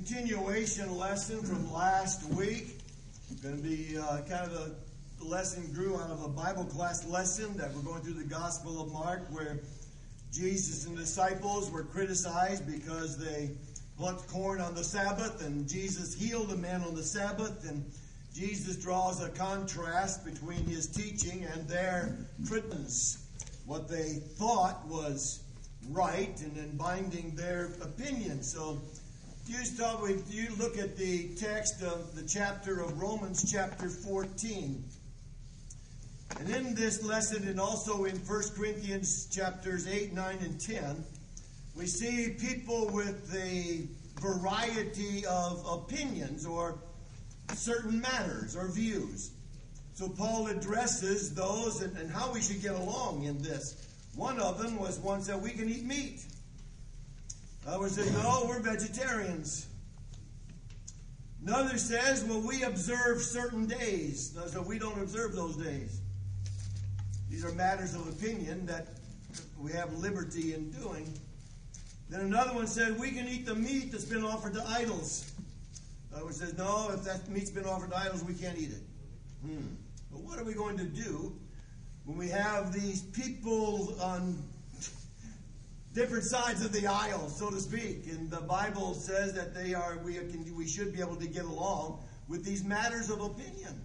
continuation lesson from last week. Going to be kind of a lesson grew out of a Bible class lesson that we're going through the Gospel of Mark, where Jesus and the disciples were criticized because they plucked corn on the Sabbath, and Jesus healed a man on the Sabbath, and Jesus draws a contrast between his teaching and their criticism, what they thought was right, and then binding their opinion. So you look at the text of the chapter of Romans chapter 14. And in this lesson, and also in 1 Corinthians chapters 8, 9, and 10, we see people with a variety of opinions or certain matters or views. So Paul addresses those and how we should get along in this. One of them was one said we can eat meat. Others said, no, we're vegetarians. Another says, well, we observe certain days. So we don't observe those days. These are matters of opinion that we have liberty in doing. Then another one said, we can eat the meat that's been offered to idols. Another one says, no, if that meat's been offered to idols, we can't eat it. But what are we going to do when we have these people on different sides of the aisle, so to speak? And the Bible says that we should be able to get along with these matters of opinion.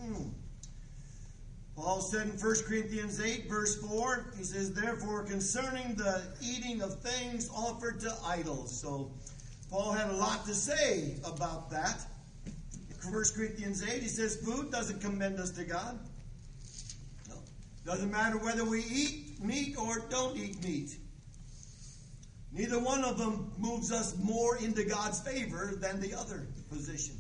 Paul said in 1 Corinthians 8, verse 4, he says, therefore, concerning the eating of things offered to idols. So Paul had a lot to say about that. In 1 Corinthians 8, he says, food doesn't commend us to God. No. Doesn't matter whether we eat meat or don't eat meat. Neither one of them moves us more into God's favor than the other position.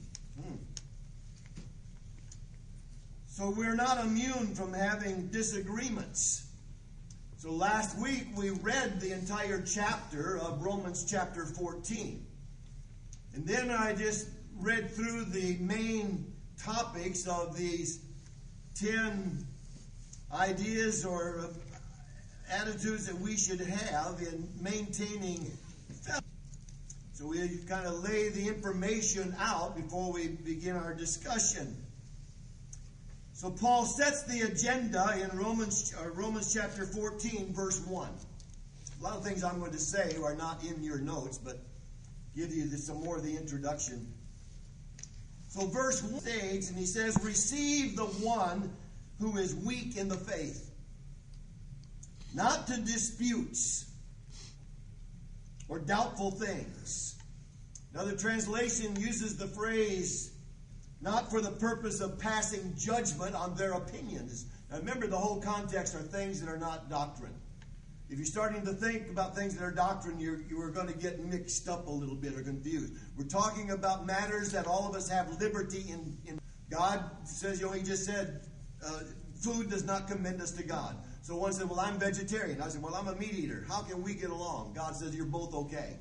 So we're not immune from having disagreements. So last week we read the entire chapter of Romans chapter 14. And then I just read through the main topics of these 10 ideas or attitudes that we should have in maintaining fellowship. So we kind of lay the information out before we begin our discussion. So Paul sets the agenda in Romans chapter 14, verse 1. A lot of things I'm going to say are not in your notes, but give you some more of the introduction. So verse 1 states, and he says, receive the one who is weak in the faith, not to disputes or doubtful things. Another translation uses the phrase, not for the purpose of passing judgment on their opinions. Now remember, the whole context are things that are not doctrine. If you're starting to think about things that are doctrine, you are going to get mixed up a little bit or confused. We're talking about matters that all of us have liberty in. God says, he just said, food does not commend us to God. So one said, well, I'm vegetarian. I said, well, I'm a meat eater. How can we get along? God says, you're both okay.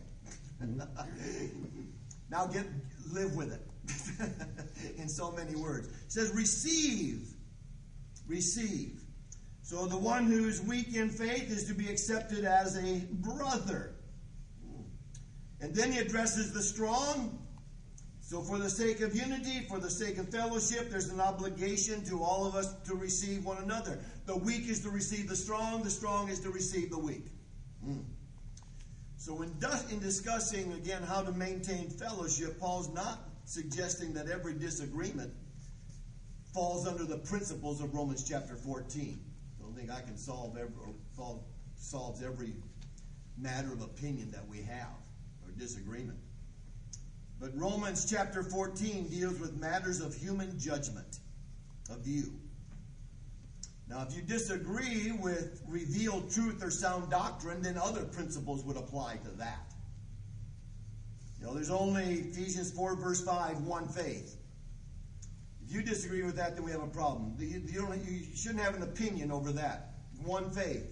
Now live with it. In so many words. It says, receive. Receive. So the one who's weak in faith is to be accepted as a brother. And then he addresses the strong. So for the sake of unity, for the sake of fellowship, there's an obligation to all of us to receive one another. The weak is to receive the strong is to receive the weak. So in discussing, again, how to maintain fellowship, Paul's not suggesting that every disagreement falls under the principles of Romans chapter 14. I don't think I can solves every matter of opinion that we have or disagreement. But Romans chapter 14 deals with matters of human judgment, of view. Now, if you disagree with revealed truth or sound doctrine, then other principles would apply to that. There's only Ephesians 4, verse 5, one faith. If you disagree with that, then we have a problem. You shouldn't have an opinion over that. One faith.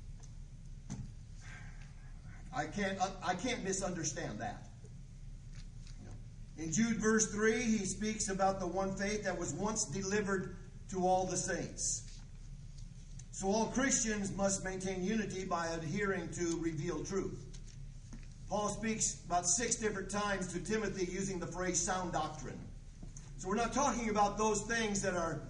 I can't misunderstand that. In Jude verse 3, he speaks about the one faith that was once delivered to all the saints. So all Christians must maintain unity by adhering to revealed truth. Paul speaks about 6 different times to Timothy using the phrase sound doctrine. So we're not talking about those things that are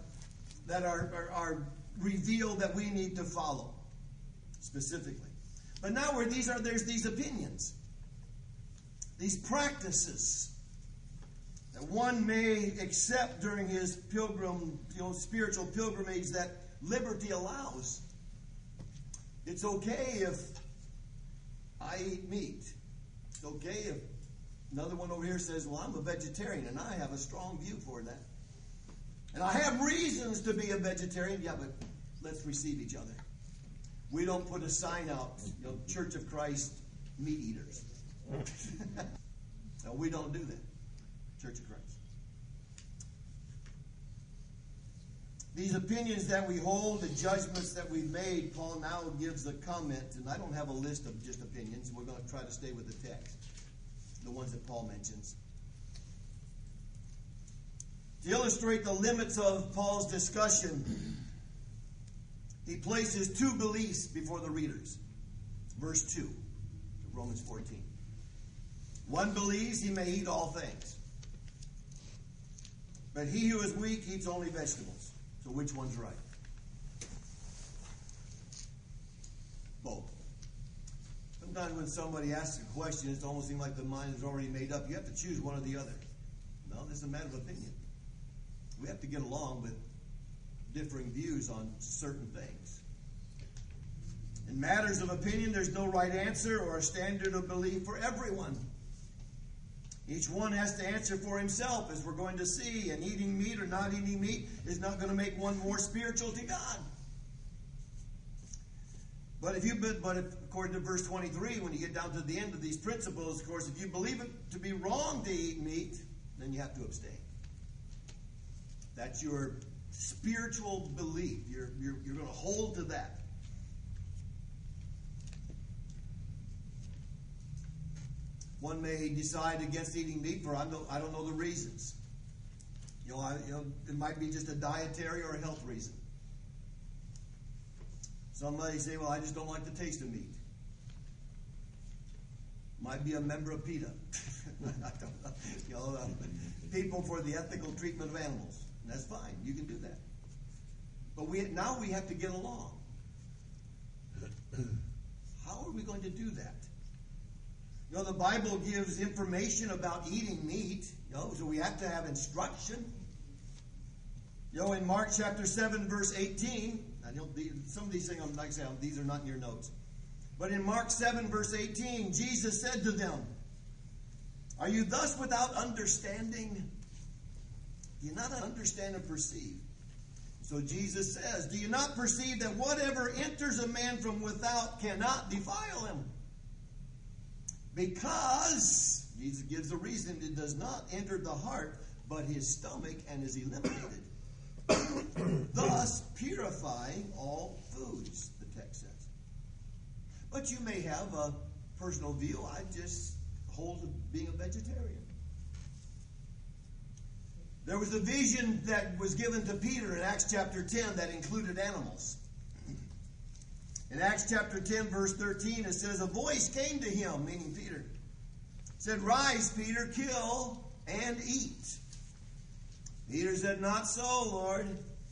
revealed that we need to follow specifically. But now there's these opinions, these practices that one may accept during his spiritual pilgrimage that liberty allows. It's okay if I eat meat. It's okay if another one over here says, well, I'm a vegetarian, and I have a strong view for that. And I have reasons to be a vegetarian. Yeah, but let's receive each other. We don't put a sign out, Church of Christ, meat eaters. No, we don't do that. Church of Christ. These opinions that we hold, the judgments that we've made, Paul now gives a comment, and I don't have a list of just opinions. We're going to try to stay with the text, the ones that Paul mentions. To illustrate the limits of Paul's discussion, he places 2 beliefs before the readers. Verse 2 of Romans 14. One believes he may eat all things, but he who is weak eats only vegetables. So which one's right? Both. Sometimes when somebody asks a question, it almost seems like the mind is already made up. You have to choose one or the other. No, this is a matter of opinion. We have to get along with differing views on certain things. In matters of opinion, there's no right answer or a standard of belief for everyone. Each one has to answer for himself, as we're going to see, and eating meat or not eating meat is not going to make one more spiritual to God. But according to verse 23, when you get down to the end of these principles, of course, if you believe it to be wrong to eat meat, then you have to abstain. That's your spiritual belief. You're going to hold to that. One may decide against eating meat for I don't know the reasons. It might be just a dietary or a health reason. Somebody say, well, I just don't like the taste of meat. Might be a member of PETA. I don't know. People for the ethical treatment of animals. And that's fine. You can do that. But now we have to get along. How are we going to do that? The Bible gives information about eating meat, so we have to have instruction. In Mark chapter 7, verse 18, some of these things, like I say, these are not in your notes. But in Mark 7, verse 18, Jesus said to them, are you thus without understanding? Do you not understand and perceive? So Jesus says, do you not perceive that whatever enters a man from without cannot defile him? Because, Jesus gives a reason, it does not enter the heart, but his stomach, and is eliminated. Thus purifying all foods, the text says. But you may have a personal view. I just hold to being a vegetarian. There was a vision that was given to Peter in Acts chapter 10 that included animals. In Acts chapter 10, verse 13, it says, a voice came to him, meaning Peter, said, rise, Peter, kill and eat. Peter said, not so, Lord.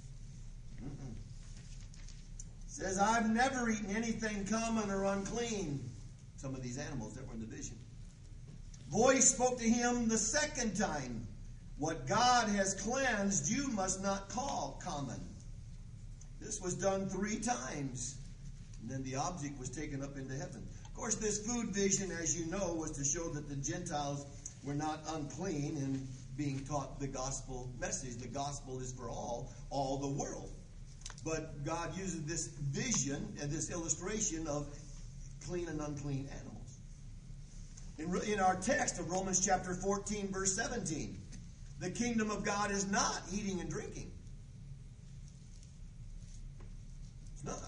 Says, I've never eaten anything common or unclean. Some of these animals that were in the vision. Voice spoke to him the second time. What God has cleansed, you must not call common. This was done 3 times. And then the object was taken up into heaven. Of course, this food vision, as you know, was to show that the Gentiles were not unclean in being taught the gospel message. The gospel is for all the world. But God uses this vision and this illustration of clean and unclean animals. In our text of Romans chapter 14, verse 17, the kingdom of God is not eating and drinking. It's not.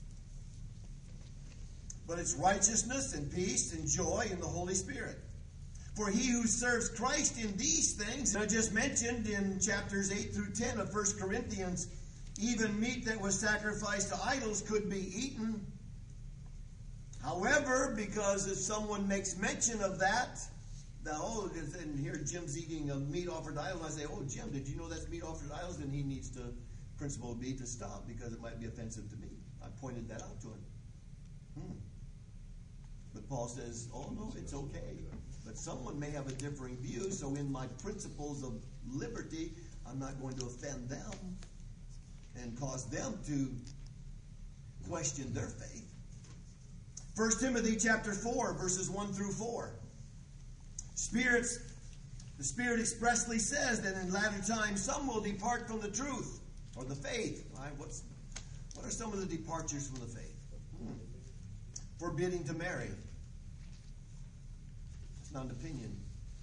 But it's righteousness and peace and joy in the Holy Spirit. For he who serves Christ in these things, I just mentioned in chapters 8 through 10 of 1 Corinthians, even meat that was sacrificed to idols could be eaten. However, because if someone makes mention of that, and here Jim's eating a meat offered to idols, I say, oh, Jim, did you know that's meat offered to idols? Then he needs to, principle would be to stop because it might be offensive to me. I pointed that out to him. But Paul says, oh, no, it's okay. But someone may have a differing view, so in my principles of liberty, I'm not going to offend them and cause them to question their faith. 1 Timothy chapter 4, verses 1 through 4. The Spirit expressly says that in latter times some will depart from the truth or the faith. Right? What are some of the departures from the faith? Forbidding to marry. That's not an opinion.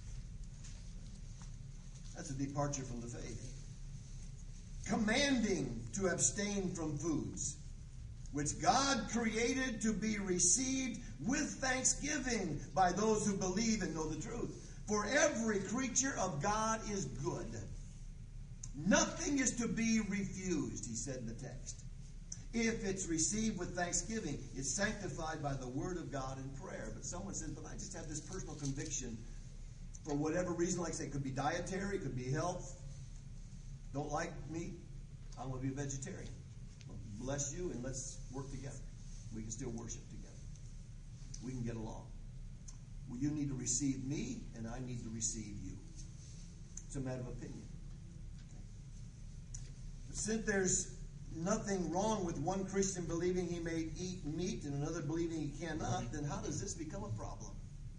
That's a departure from the faith. Commanding to abstain from foods which God created to be received with thanksgiving by those who believe and know the truth. For every creature of God is good. Nothing is to be refused, he said in the text. If it's received with thanksgiving, it's sanctified by the word of God in prayer. But someone says, but I just have this personal conviction for whatever reason, like I say, it could be dietary, it could be health. Don't like meat, I'm going to be a vegetarian. Bless you, and let's work together. We can still worship together. We can get along. Well, you need to receive me, and I need to receive you. It's a matter of opinion. Okay. But since there's nothing wrong with one Christian believing he may eat meat and another believing he cannot, then how does this become a problem?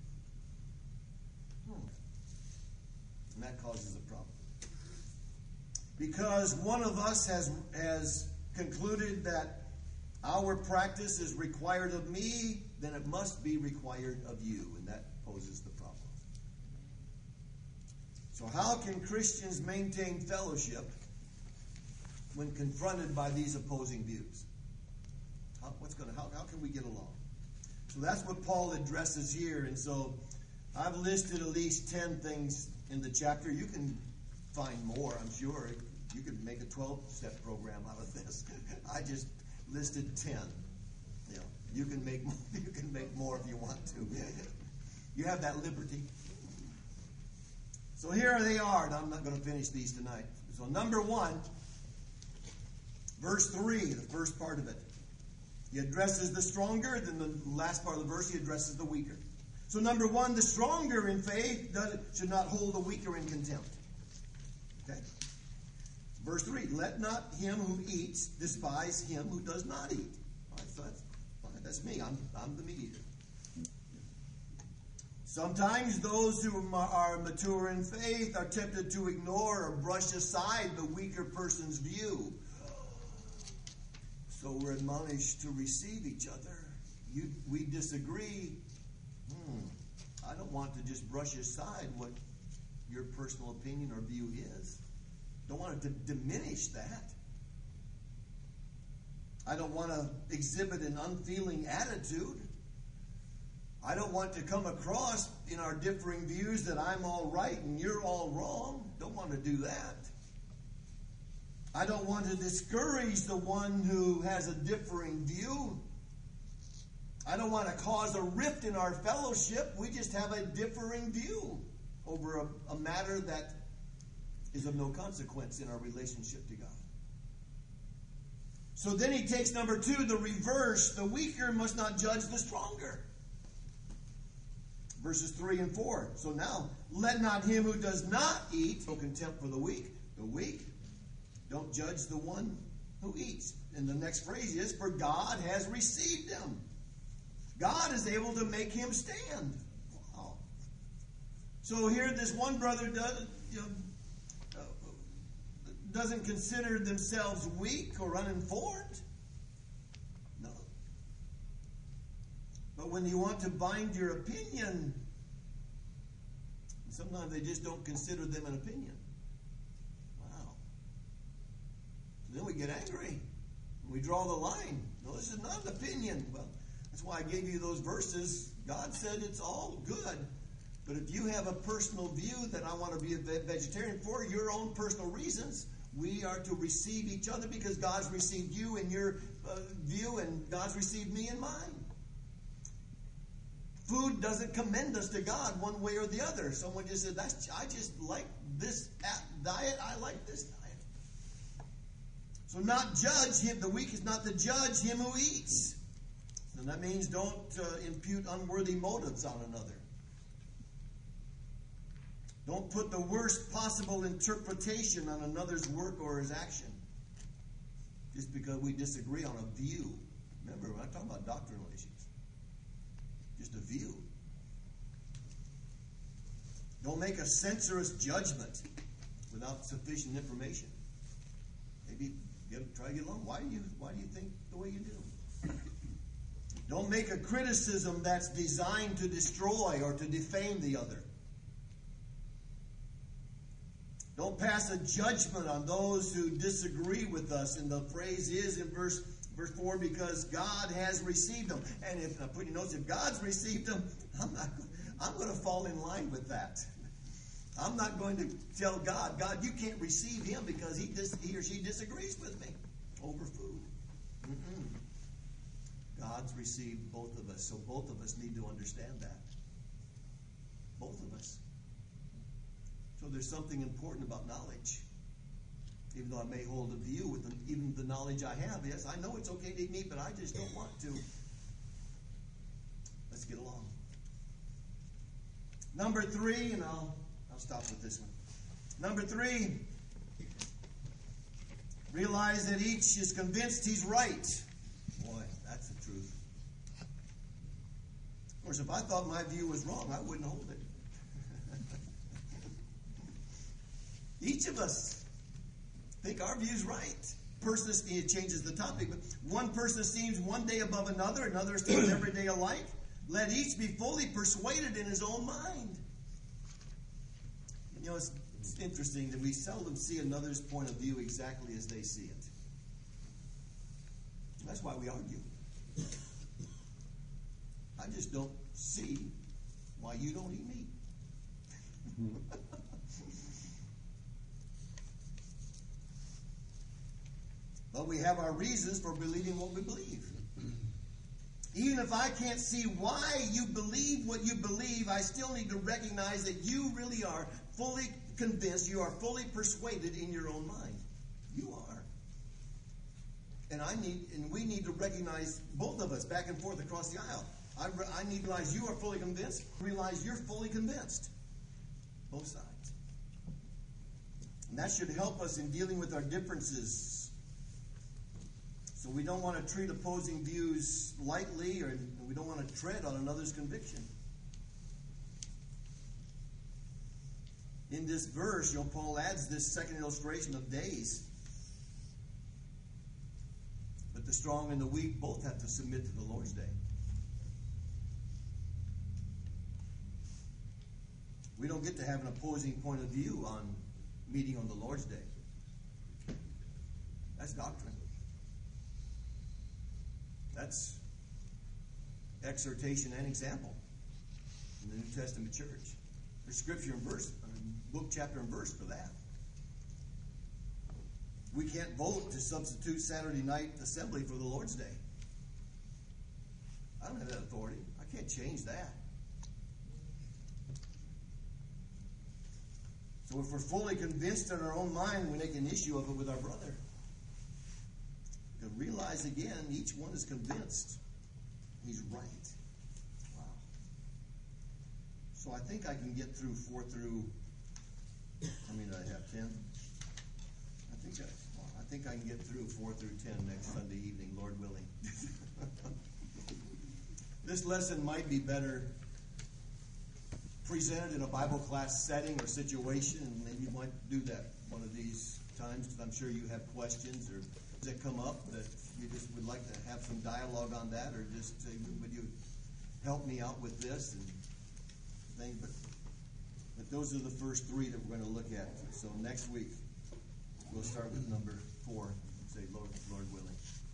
And that causes a problem. Because one of us has concluded that our practice is required of me, then it must be required of you, and that poses the problem. So how can Christians maintain fellowship when confronted by these opposing views? How can we get along? So that's what Paul addresses here, and so I've listed at least 10 things in the chapter. You can find more, I'm sure. You could make a 12-step program out of this. I just listed 10. You can make more if you want to. You have that liberty. So here they are, and I'm not going to finish these tonight. So number 1, verse 3, the first part of it. He addresses the stronger, then the last part of the verse he addresses the weaker. So number 1, the stronger in faith should not hold the weaker in contempt. Okay? Verse 3, let not him who eats despise him who does not eat. All right, so that's me. I'm the meat eater. Sometimes those who are mature in faith are tempted to ignore or brush aside the weaker person's view. So we're admonished to receive each other. We disagree. I don't want to just brush aside what your personal opinion or view is. Don't want to diminish that. I don't want to exhibit an unfeeling attitude. I don't want to come across in our differing views that I'm all right and you're all wrong. Don't want to do that. I don't want to discourage the one who has a differing view. I don't want to cause a rift in our fellowship. We just have a differing view over a matter that is of no consequence in our relationship to God. So then he takes number 2, the reverse. The weaker must not judge the stronger. Verses 3 and 4. So now, let not him who does not eat show contempt for the weak. The weak, don't judge the one who eats. And the next phrase is, for God has received him. God is able to make him stand. Wow. So here this one brother doesn't consider themselves weak or uninformed. No. But when you want to bind your opinion, sometimes they just don't consider them an opinion. Wow. So then we get angry. We draw the line. No, this is not an opinion. Well, that's why I gave you those verses. God said it's all good. But if you have a personal view that I want to be a vegetarian for your own personal reasons, we are to receive each other because God's received you in your view and God's received me in mine. Food doesn't commend us to God one way or the other. Someone just said, I just like this diet. I like this diet. So not judge him. The weak is not to judge him who eats. And that means don't impute unworthy motives on another. Don't put the worst possible interpretation on another's work or his action just because we disagree on a view. Remember, we're not talking about doctrinal issues. Just a view. Don't make a censorious judgment without sufficient information. Maybe try to get along. Why do you think the way you do? Don't make a criticism that's designed to destroy or to defame the other. Don't pass a judgment on those who disagree with us. And the phrase is in verse 4, because God has received them. And if I put your notes, if God's received them, I'm going to fall in line with that. I'm not going to tell God, you can't receive him because he or she disagrees with me over food. God's received both of us, so both of us need to understand that. Both of us. So there's something important about knowledge. Even though I may hold a view with even the knowledge I have. Yes, I know it's okay to eat meat, but I just don't want to. Let's get along. Number 3, and I'll stop with this one. Number 3, realize that each is convinced he's right. Boy, that's the truth. Of course, if I thought my view was wrong, I wouldn't hold it. Each of us think our view's right. It changes the topic, but one person seems one day above another, another seems every day alike. Let each be fully persuaded in his own mind. You know, it's interesting that we seldom see another's point of view exactly as they see it. That's why we argue. I just don't see why you don't eat meat. But we have our reasons for believing what we believe. Even if I can't see why you believe what you believe, I still need to recognize that you really are fully convinced, you are fully persuaded in your own mind. You are. And we need to recognize, both of us, back and forth across the aisle. I need to realize you are fully convinced, realize you're fully convinced. Both sides. And that should help us in dealing with our differences. So we don't want to treat opposing views lightly, or we don't want to tread on another's conviction. In this verse, Paul adds this second illustration of days. But the strong and the weak both have to submit to the Lord's day. We don't get to have an opposing point of view on meeting on the Lord's day. That's doctrine. That's exhortation and example in the New Testament church. There's scripture and verse, book, chapter, and verse for that. We can't vote to substitute Saturday night assembly for the Lord's Day. I don't have that authority. I can't change that. So if we're fully convinced in our own mind, we make an issue of it with our brother. To realize again, each one is convinced he's right. Wow. So I think I can get through 4 through, how many did I have, 10? I think I can get through 4 through 10 next Sunday evening, Lord willing. This lesson might be better presented in a Bible class setting or situation, and maybe you might do that one of these times, because I'm sure you have questions or that come up that you just would like to have some dialogue on that, or just say, would you help me out with this and thing. But those are the first 3 that we're going to look at. So next week we'll start with number 4 and say, Lord willing.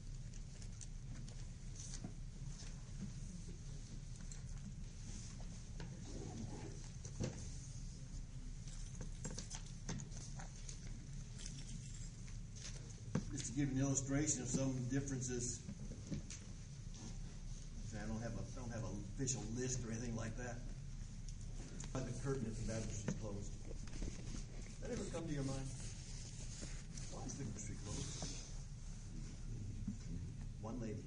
Give an illustration of some differences. I don't have a official list or anything like that. By the curtain if the baptistry is closed. That ever come to your mind? Why is the baptistry closed? One lady.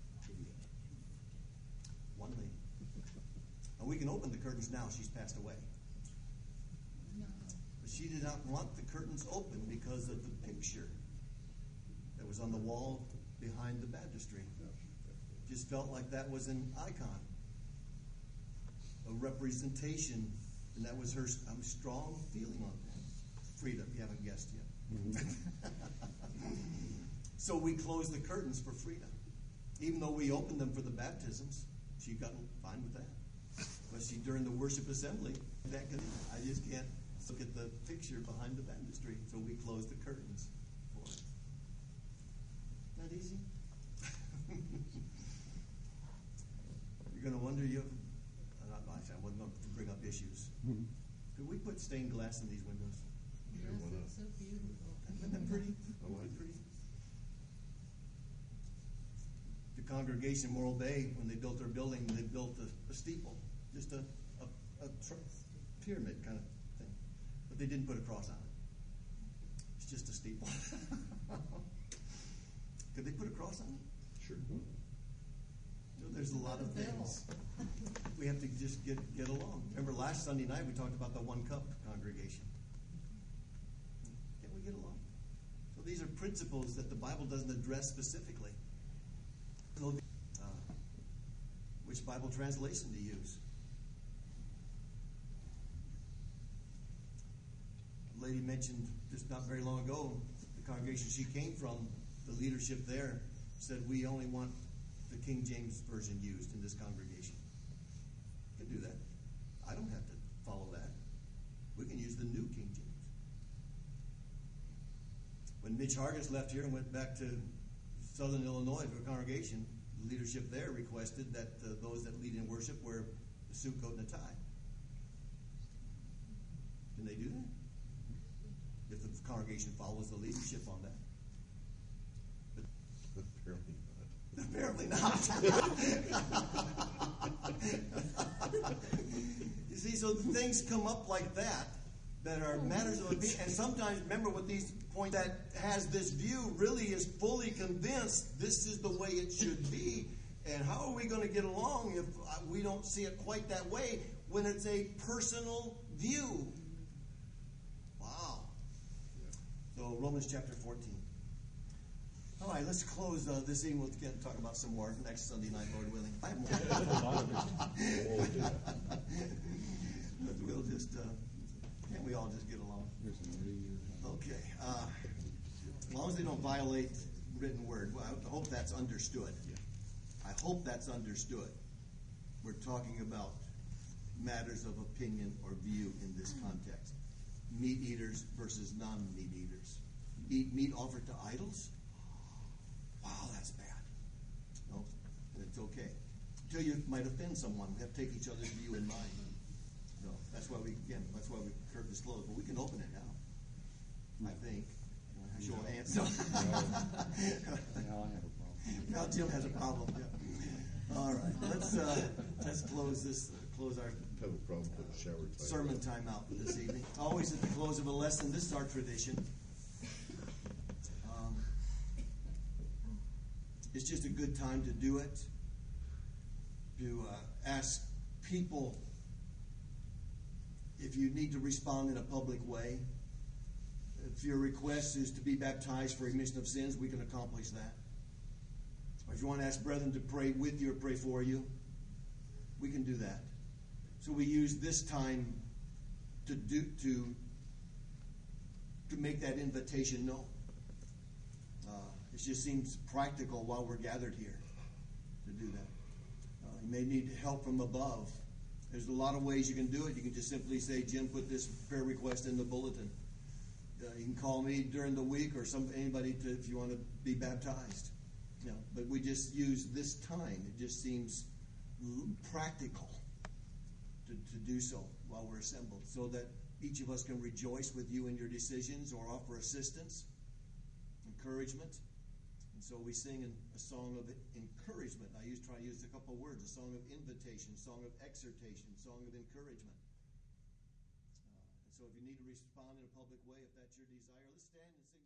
One lady. And we can open the curtains now. She's passed away. No. But she did not want the curtains open because of the picture that was on the wall behind the baptistry. Just felt like that was an icon, a representation, and that was her strong feeling on that. Frida, you haven't guessed yet. So we closed the curtains for Frida. Even though we opened them for the baptisms, she got fine with that. But during the worship assembly, I just can't look at the picture behind the baptistry, so we closed the curtains for it. Not easy? You're going to wonder, I wasn't going to bring up issues. Could we put stained glass in these windows? Yes, it's so beautiful. Isn't that pretty? Pretty. The congregation, Morro Bay, when they built their building, they built a steeple, just a pyramid kind of thing. But they didn't put a cross on it. It's just a steeple. Could they put a cross on it? Sure. There's a lot of things. We have to just get along. Remember last Sunday night we talked about the one cup congregation. Can't we get along? So these are principles that the Bible doesn't address specifically. Which Bible translation to use? A lady mentioned just not very long ago, the congregation she came from, the leadership there said we only want the King James Version used in this congregation. We can do that. I don't have to follow that. We can use the New King James. When Mitch Hargis left here and went back to Southern Illinois for a congregation, the leadership there requested that those that lead in worship wear a suit, coat, and a tie. Can they do that? If the congregation follows the leadership on that. But apparently not. You see, so things come up like that are matters of opinion. And sometimes, remember what these points, that has this view really is fully convinced this is the way it should be. And how are we going to get along if we don't see it quite that way when it's a personal view? Wow. So Romans chapter 14. All right, let's close this evening. We'll get talk about some more next Sunday night, Lord willing. I have more. We'll just, can't we all just get along? Okay. As long as they don't violate written word, well, I hope that's understood. I hope that's understood. We're talking about matters of opinion or view in this context. Meat eaters versus non-meat eaters. Eat meat offered to idols? Wow, that's bad. No, it's okay. Until you might offend someone, we have to take each other's view in mind. No, that's why we curtains closed. But we can open it now. I think. I show hands. Now I have a problem. Now Jim has a problem. Yeah. All right, let's close this. Close our Have a problem with the shower time. sermon time out this evening. Always at the close of a lesson. This is our tradition. It's just a good time to do it. To ask people if you need to respond in a public way. If your request is to be baptized for remission of sins, we can accomplish that. Or if you want to ask brethren to pray with you or pray for you, we can do that. So we use this time to make that invitation known. It just seems practical while we're gathered here to do that. You may need help from above. There's a lot of ways you can do it. You can just simply say, Jim, put this prayer request in the bulletin. You can call me during the week or anybody if you want to be baptized. But we just use this time. It just seems practical to do so while we're assembled, so that each of us can rejoice with you in your decisions or offer assistance, encouragement. And so we sing a song of encouragement. I try to use a couple of words: a song of invitation, song of exhortation, song of encouragement. And so if you need to respond in a public way, if that's your desire, let's stand and sing.